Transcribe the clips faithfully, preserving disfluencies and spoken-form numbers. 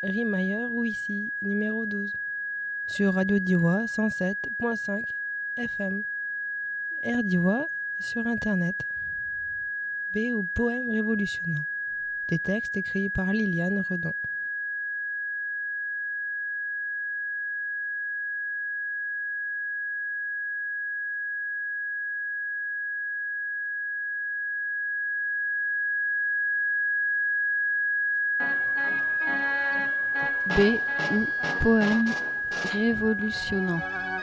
rime ailleurs ou ici, numéro douze, sur Radio Diois cent sept virgule cinq F M, Air Diois sur Internet. B ou poème révolutionnant. Des textes écrits par Liliane Redon. B ou poème révolutionnant.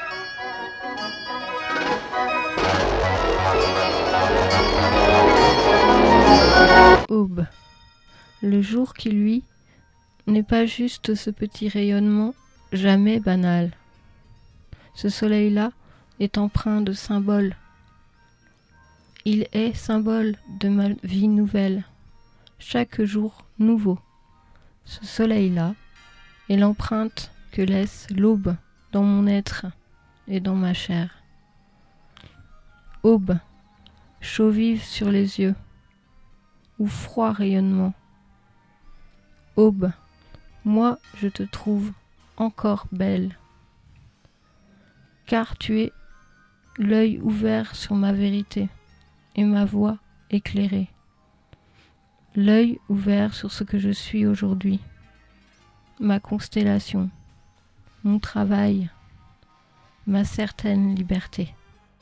Aube. Le jour qui luit n'est pas juste ce petit rayonnement jamais banal. Ce soleil-là est empreint de symboles. Il est symbole de ma vie nouvelle, chaque jour nouveau. Ce soleil-là est l'empreinte que laisse l'aube dans mon être et dans ma chair. Aube, chaud vive sur les yeux, ou froid rayonnement. Aube, moi je te trouve encore belle, car tu es l'œil ouvert sur ma vérité et ma voix éclairée. L'œil ouvert sur ce que je suis aujourd'hui, ma constellation, mon travail, ma certaine liberté.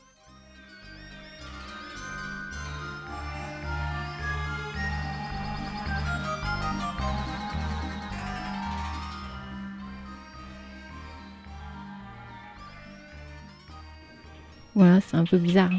Voilà, c'est un peu bizarre.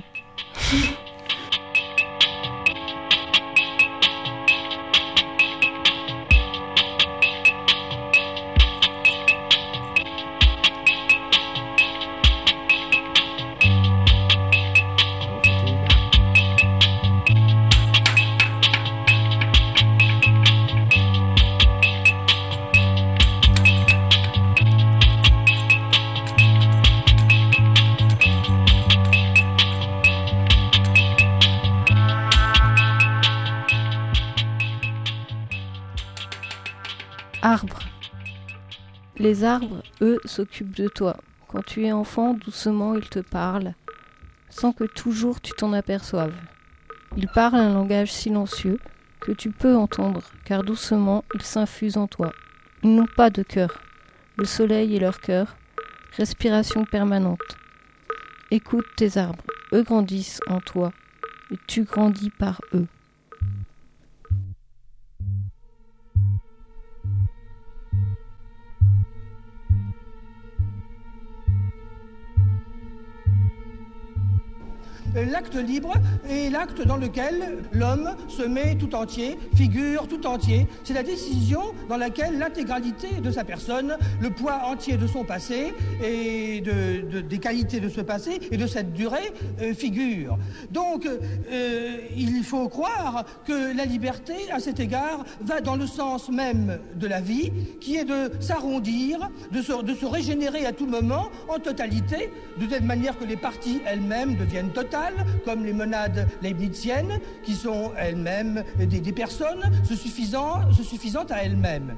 Arbre. Les arbres, eux, s'occupent de toi. Quand tu es enfant, doucement, ils te parlent, sans que toujours tu t'en aperçoives. Ils parlent un langage silencieux que tu peux entendre, car doucement, ils s'infusent en toi. Ils n'ont pas de cœur. Le soleil est leur cœur, respiration permanente. Écoute tes arbres, eux grandissent en toi, et tu grandis par eux. L'acte libre est l'acte dans lequel l'homme se met tout entier, figure tout entier. C'est la décision dans laquelle l'intégralité de sa personne, le poids entier de son passé et de, de, des qualités de ce passé et de cette durée euh, figure. Donc, euh, il faut croire que la liberté, à cet égard, va dans le sens même de la vie, qui est de s'arrondir, de se, de se régénérer à tout moment en totalité, de telle manière que les parties elles-mêmes deviennent totales, comme les monades leibniziennes, qui sont elles-mêmes des, des personnes se suffisant, se suffisant à elles-mêmes.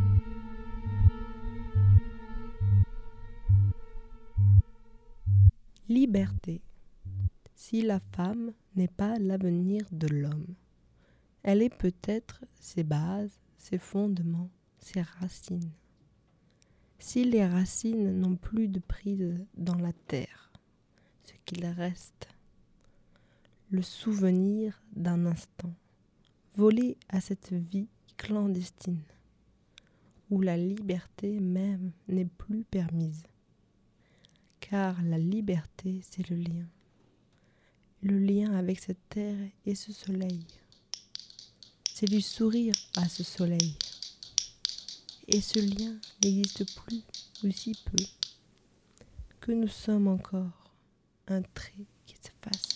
Liberté. Si la femme n'est pas l'avenir de l'homme, elle est peut-être ses bases, ses fondements, ses racines. Si les racines n'ont plus de prise dans la terre, ce qu'il reste, le souvenir d'un instant, volé à cette vie clandestine, où la liberté même n'est plus permise. Car la liberté, c'est le lien. Le lien avec cette terre et ce soleil. C'est du sourire à ce soleil. Et ce lien n'existe plus, ou si peu, que nous sommes encore un trait qui s'efface.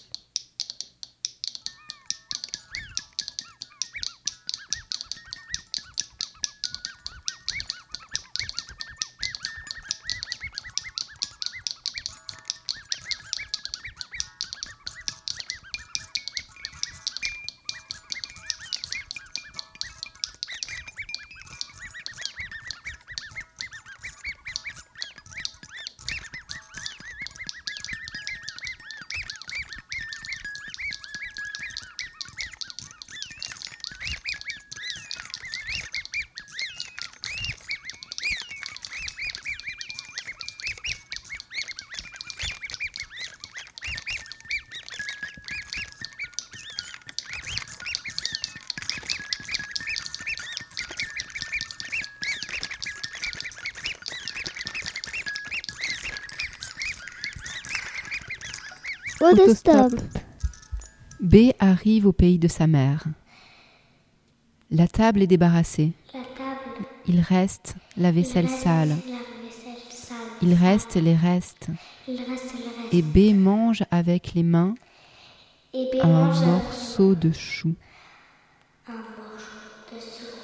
Autostop. B arrive au pays de sa mère. La table est débarrassée. La table. Il reste la vaisselle Il reste sale. La vaisselle sale. Il reste les restes. Il reste le reste. Et B mange avec les mains Et B un mange morceau de chou. un morceau de chou.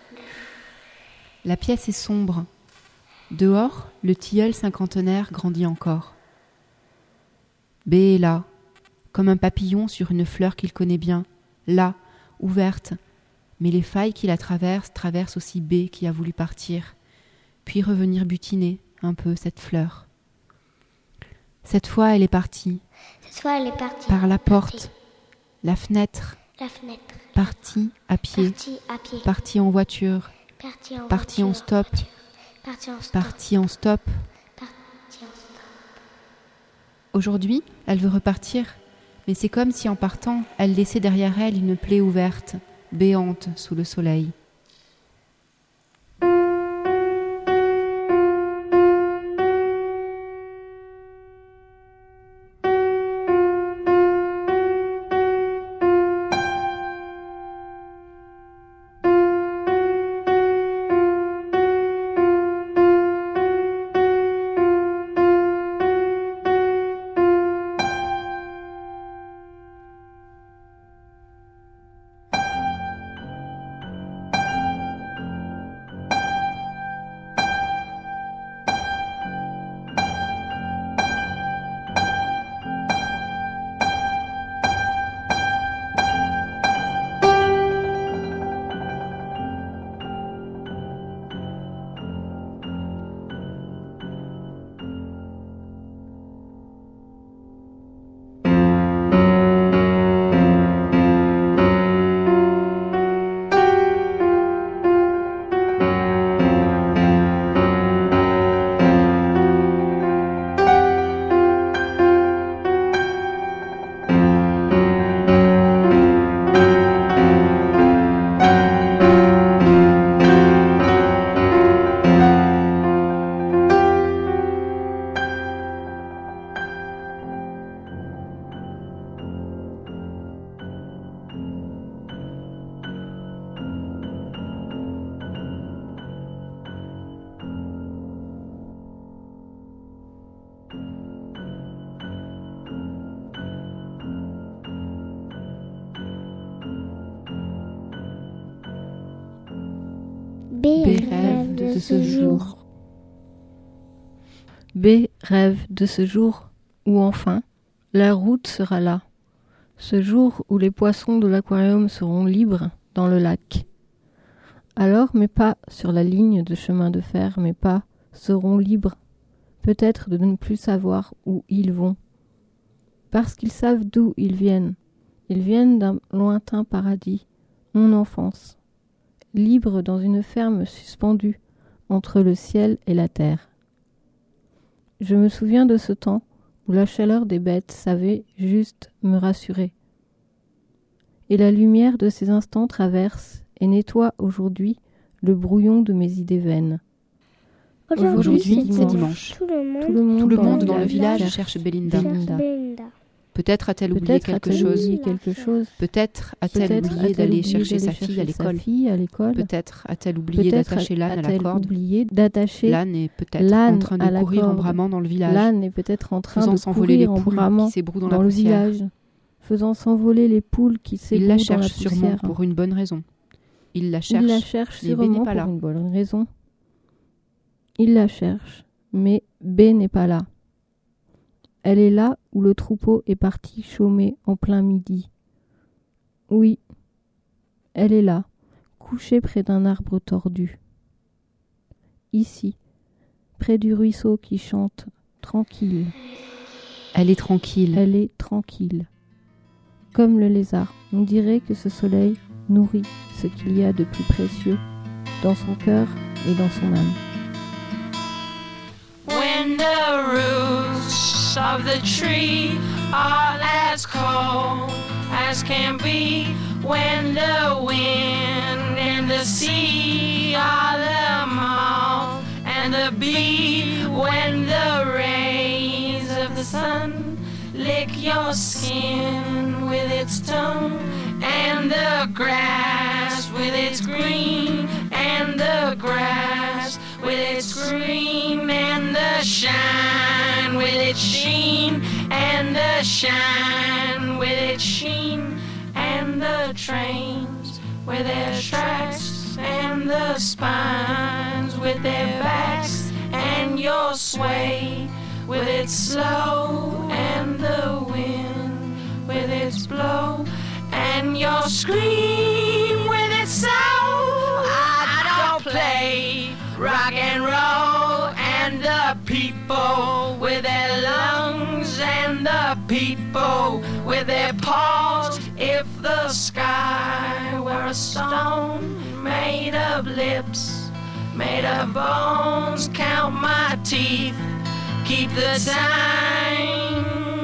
La pièce est sombre. Dehors, le tilleul cinquantenaire grandit encore. B est là, comme un papillon sur une fleur qu'il connaît bien, là, ouverte, mais les failles qui la traversent traversent aussi B qui a voulu partir, puis revenir butiner un peu cette fleur. Cette fois, elle est partie. Cette fois, elle est partie. Par la porte, Partie. la fenêtre, La fenêtre. partie à pied, Partie à pied. partie en voiture, Partie en partie en voiture. stop, Partie en stop. partie en stop. Partie en stop. Aujourd'hui, elle veut repartir, mais c'est comme si en partant, elle laissait derrière elle une plaie ouverte, béante sous le soleil. B B rêve de ce jour. B rêve de ce jour où enfin la route sera là. Ce jour où les poissons de l'aquarium seront libres dans le lac. Alors mes pas sur la ligne de chemin de fer, mes pas seront libres, peut-être de ne plus savoir où ils vont. Parce qu'ils savent d'où ils viennent. Ils viennent d'un lointain paradis, mon enfance, libre dans une ferme suspendue entre le ciel et la terre. Je me souviens de ce temps où la chaleur des bêtes savait juste me rassurer. Et la lumière de ces instants traverse et nettoie aujourd'hui le brouillon de mes idées vaines. Aujourd'hui, c'est dimanche. Tout le monde, Tout le monde, Tout le dans, monde le dans le village cherche cherche Belinda. Belinda. Belinda. Peut-être a-t-elle oublié Peut-être quelque a-t-elle chose. oublié quelque chose. Peut-être a-t-elle Peut-être oublié a-t-elle d'aller oublié chercher sa d'aller fille à chercher sa l'école. fille à l'école. Peut-être a-t-elle oublié Peut-être d'attacher l'âne à la a-t-elle corde. oublié d'attacher L'âne est peut-être l'âne en train à de la courir en corde. bramant dans le village, L'âne est peut-être en train faisant de s'envoler les courir en poules bramant qui s'ébrouent dans, dans la le poussière. village, faisant s'envoler les poules qui Il s'ébrouent la dans la cherche sûrement poussière. pour une bonne raison. Il la Il cherche, la cherche mais B sûrement n'est pas pour là. une bonne raison. Il la cherche, mais B n'est pas là. Elle est là où le troupeau est parti chômer en plein midi. Oui, elle est là, couchée près d'un arbre tordu. Ici, près du ruisseau qui chante, tranquille. Elle est tranquille. Elle est tranquille. Comme le lézard, on dirait que ce soleil nourrit ce qu'il y a de plus précieux dans son cœur et dans son âme. When the roots of the tree are as cold as can be, when the wind and the sea are the moth and the bee, when the rays of the sun lick your skin with its tongue, and the grass with its green, and the grass with its green, and the shine with its sheen, and the shine with its sheen, and the trains with their tracks, and the spines with their backs, and your sway with its slow, and the wind with its blow, and your scream with its soul. I don't play rock and roll, and the people with their lungs, and the people with their paws. If the sky were a stone made of lips, made of bones, count my teeth, keep the time.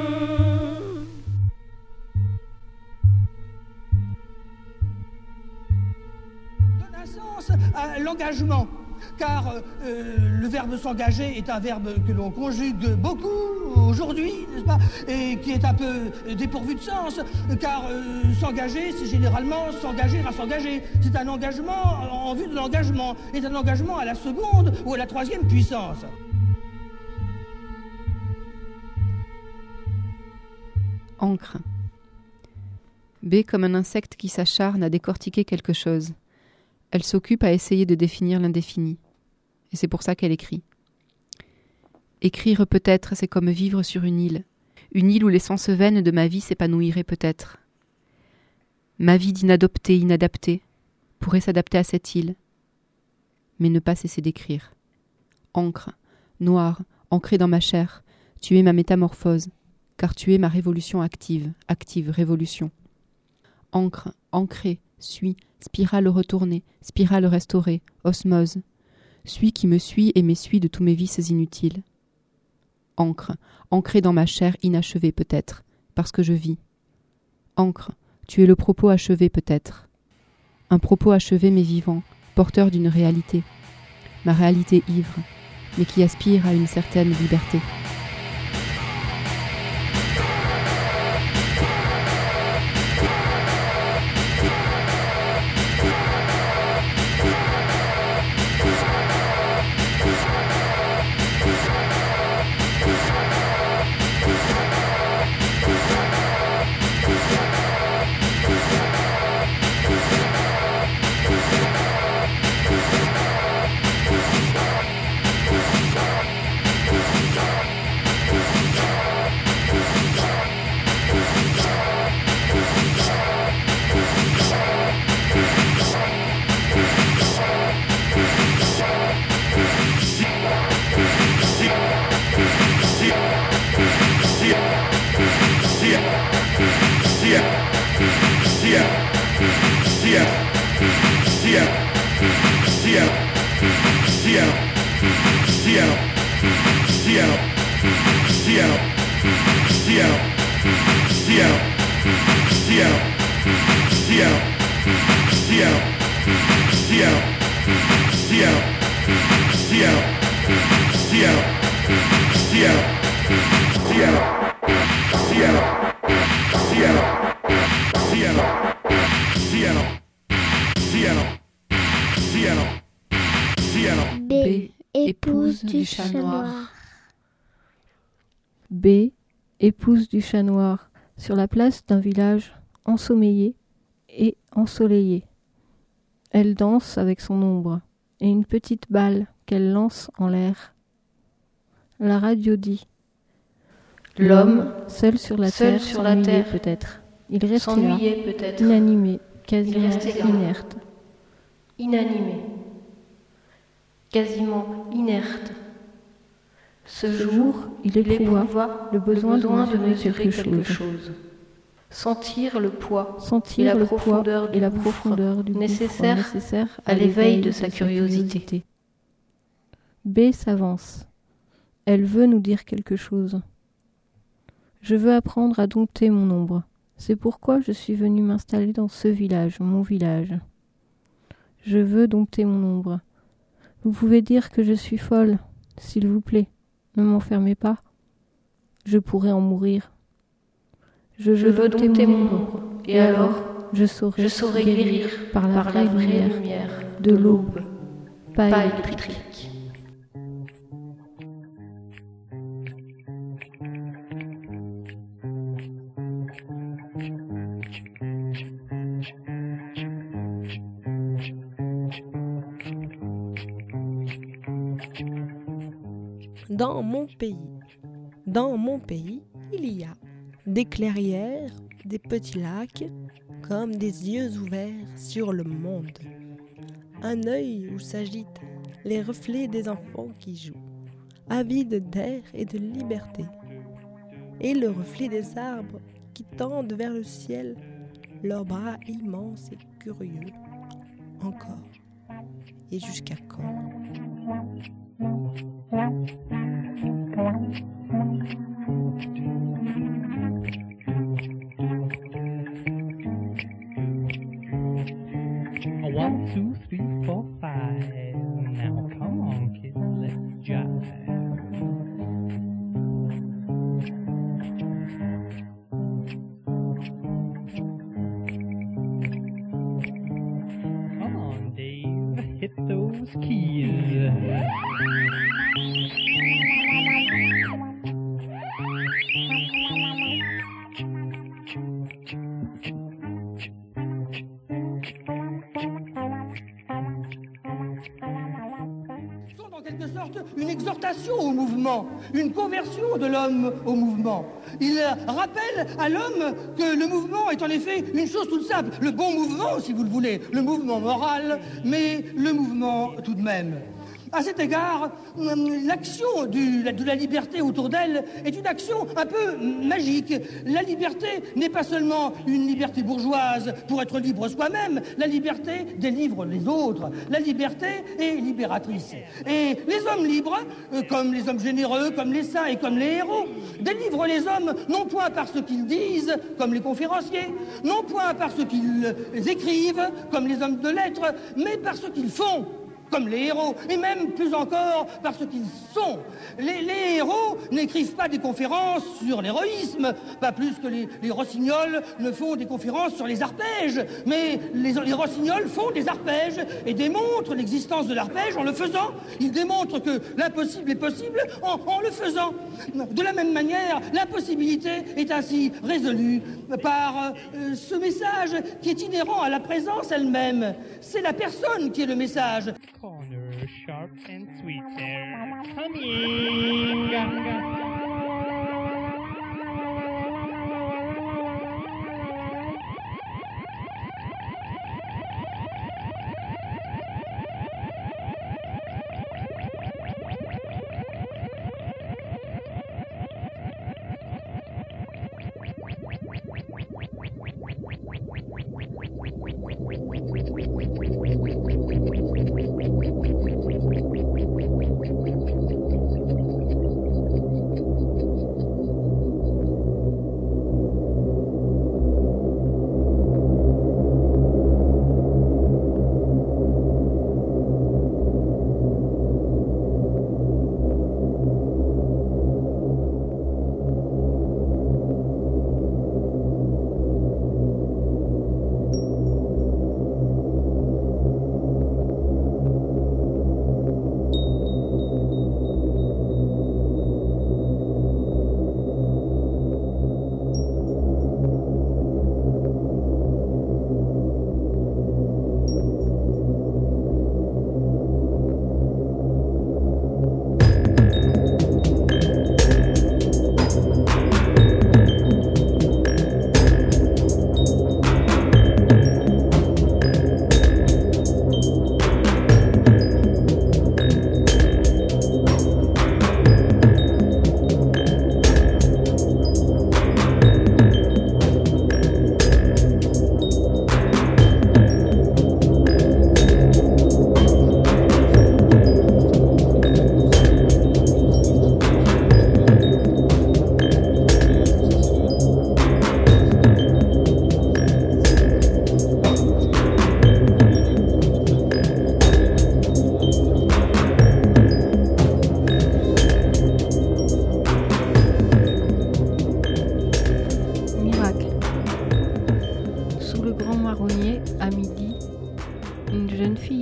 Donne un sens à l'engagement, car euh, le verbe s'engager est un verbe que l'on conjugue beaucoup aujourd'hui, n'est-ce pas, et qui est un peu dépourvu de sens, car euh, s'engager, c'est généralement s'engager à s'engager. C'est un engagement en vue de l'engagement, est un engagement à la seconde ou à la troisième puissance. Encre. B comme un insecte qui s'acharne à décortiquer quelque chose. Elle s'occupe à essayer de définir l'indéfini. Et c'est pour ça qu'elle écrit. Écrire peut-être, c'est comme vivre sur une île. Une île où l'essence vaine de ma vie s'épanouirait peut-être. Ma vie d'inadopté, inadaptée, pourrait s'adapter à cette île. Mais ne pas cesser d'écrire. Encre, noire, ancrée dans ma chair, tu es ma métamorphose, car tu es ma révolution active, active révolution. Encre, ancrée, suis, spirale retournée, spirale restaurée, osmose. Suis qui me suit et m'essuie de tous mes vices inutiles. Encre, ancrée dans ma chair inachevée peut-être, parce que je vis. Encre, tu es le propos achevé peut-être. Un propos achevé mais vivant, porteur d'une réalité. Ma réalité ivre, mais qui aspire à une certaine liberté. B. Épouse du chat noir. B. Épouse du chat noir, sur la place d'un village ensommeillé et ensoleillé. Elle danse avec son ombre et une petite balle qu'elle lance en l'air. La radio dit: l'homme, seul sur la seul terre, sur la terre, peut-être. Il restait là, s'ennuyait peut-être, inanimé, quasiment restait là. inerte. inanimé, quasiment inerte. Ce jour, il il éprouva éprouva le besoin, le besoin de de mesurer mesurer quelque, quelque chose. chose. Sentir le poids Sentir et la le profondeur poids du et la gouffre profondeur du nécessaire gouffre nécessaire à l'éveil de sa curiosité. B s'avance. Elle veut nous dire quelque chose. Je veux apprendre à dompter mon ombre. C'est pourquoi je suis venue m'installer dans ce village, mon village. Je veux dompter mon ombre. Vous pouvez dire que je suis folle, s'il vous plaît. Ne m'enfermez pas. Je pourrais en mourir. Je, je veux donc t'aimer, et alors je saurai, je saurai guérir par la, par vraie, la vraie lumière, lumière de l'aube, pas, pas électrique. électrique. Dans mon pays, dans mon pays, il y a des clairières, des petits lacs, comme des yeux ouverts sur le monde. Un œil où s'agitent les reflets des enfants qui jouent, avides d'air et de liberté. Et le reflet des arbres qui tendent vers le ciel leurs bras immenses et curieux. Encore. Et jusqu'à quand ? One, two, three, four, five. Now come on, kids, let's jive. Come on, Dave, hit those keys. Une exhortation au mouvement, une conversion de l'homme au mouvement. Il rappelle à l'homme que le mouvement est en effet une chose toute simple, le bon mouvement si vous le voulez, le mouvement moral, mais le mouvement tout de même. À cet égard, l'action du, de la liberté autour d'elle est une action un peu magique. La liberté n'est pas seulement une liberté bourgeoise pour être libre soi-même, la liberté délivre les autres. La liberté est libératrice. Et les hommes libres, comme les hommes généreux, comme les saints et comme les héros, délivrent les hommes non point par ce qu'ils disent, comme les conférenciers, non point par ce qu'ils écrivent, comme les hommes de lettres, mais par ce qu'ils font, comme les héros, et même plus encore par ce qu'ils sont. Les, les héros n'écrivent pas des conférences sur l'héroïsme, pas plus que les, les rossignols ne font des conférences sur les arpèges, mais les, les rossignols font des arpèges et démontrent l'existence de l'arpège en le faisant. Ils démontrent que l'impossible est possible en, en le faisant. De la même manière, l'impossibilité est ainsi résolue par euh, ce message qui est inhérent à la présence elle-même. C'est la personne qui est le message. Corner, sharp and sweet there. Coming.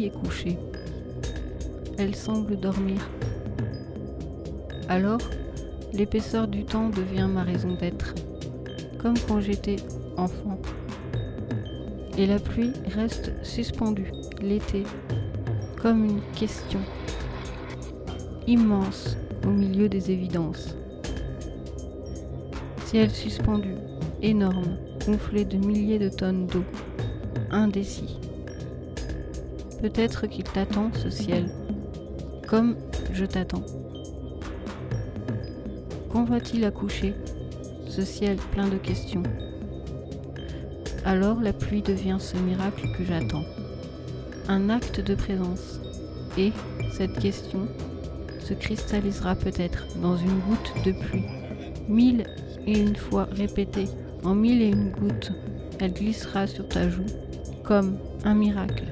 est couchée. Elle semble dormir. Alors, l'épaisseur du temps devient ma raison d'être, comme quand j'étais enfant. Et la pluie reste suspendue, l'été, comme une question, immense au milieu des évidences. Ciel suspendu, énorme, gonflé de milliers de tonnes d'eau, indécis. Peut-être qu'il t'attend, ce ciel, comme je t'attends. Quand va-t-il accoucher, ce ciel plein de questions? Alors la pluie devient ce miracle que j'attends, un acte de présence, et cette question se cristallisera peut-être dans une goutte de pluie, mille et une fois répétée, en mille et une gouttes, elle glissera sur ta joue comme un miracle.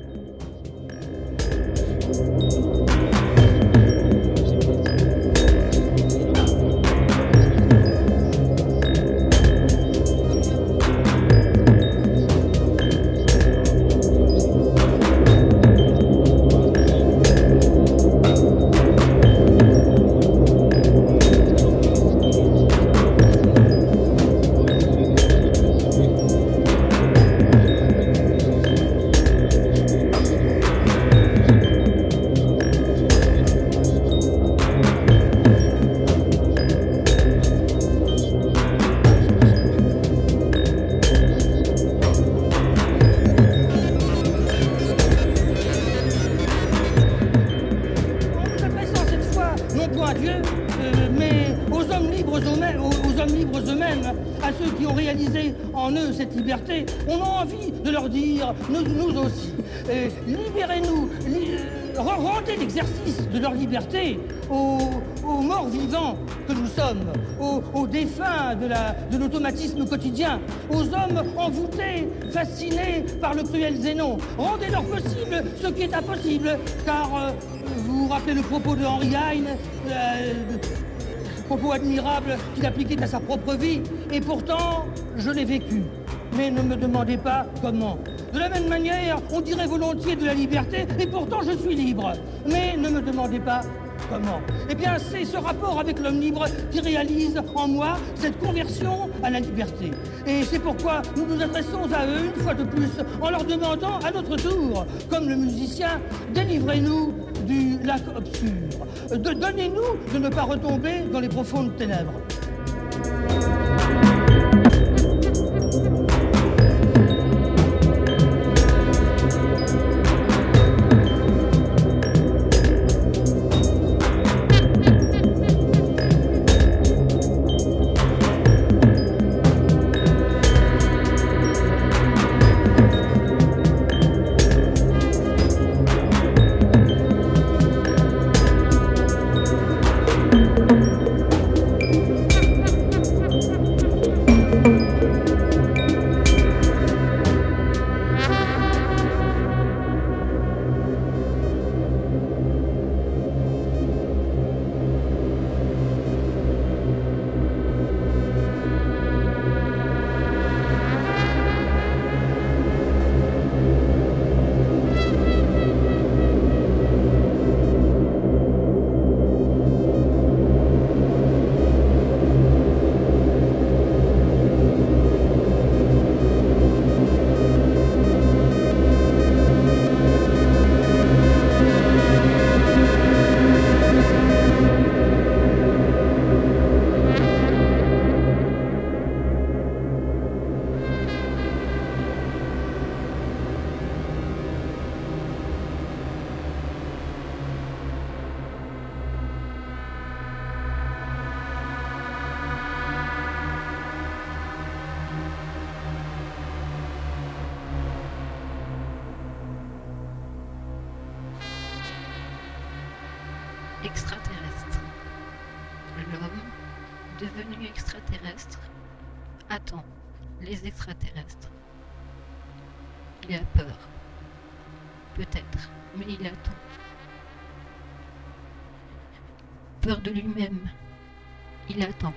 On a envie de leur dire, nous, nous aussi, euh, libérez-nous, li euh, rendez l'exercice de leur liberté aux, aux morts vivants que nous sommes, aux, aux défunts de la, de l'automatisme quotidien, aux hommes envoûtés, fascinés par le cruel Zénon. Rendez-leur possible ce qui est impossible, car euh, vous vous rappelez le propos de Henry Heine, euh, propos admirable qu'il appliquait à sa propre vie, et pourtant, je l'ai vécu. Mais ne me demandez pas comment. De la même manière, on dirait volontiers de la liberté, et pourtant je suis libre. Mais ne me demandez pas comment. Eh bien, c'est ce rapport avec l'homme libre qui réalise en moi cette conversion à la liberté. Et c'est pourquoi nous nous adressons à eux une fois de plus, en leur demandant à notre tour, comme le musicien, délivrez-nous du lac obscur. De, donnez-nous de ne pas retomber dans les profondes ténèbres. Extraterrestre. L'homme, devenu extraterrestre, attend les extraterrestres. Il a peur. Peut-être, mais il attend. Peur de lui-même. Il attend.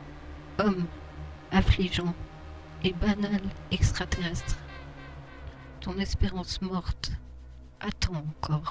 Homme, affligeant et banal extraterrestre. ton espérance morte attend encore.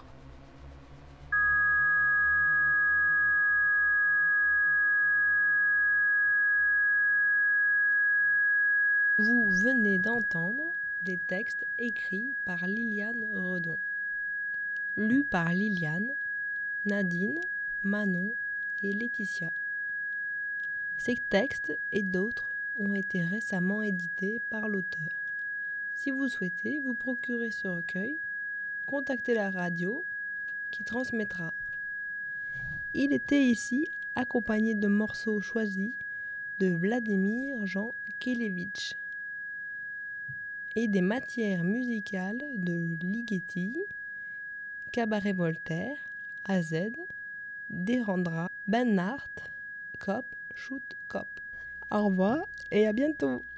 Vous venez d'entendre des textes écrits par Liliane Redon, lus par Liliane, Nadine, Manon et Laetitia. Ces textes et d'autres ont été récemment édités par l'auteur. Si vous souhaitez vous procurer ce recueil, contactez la radio qui transmettra. Il était ici accompagné de morceaux choisis de Vladimir Jean Kelevitch et des matières musicales de Ligeti, Cabaret Voltaire, A Z, Derandra, Ben Hart, Cop, Shoot Cop. Au revoir et à bientôt.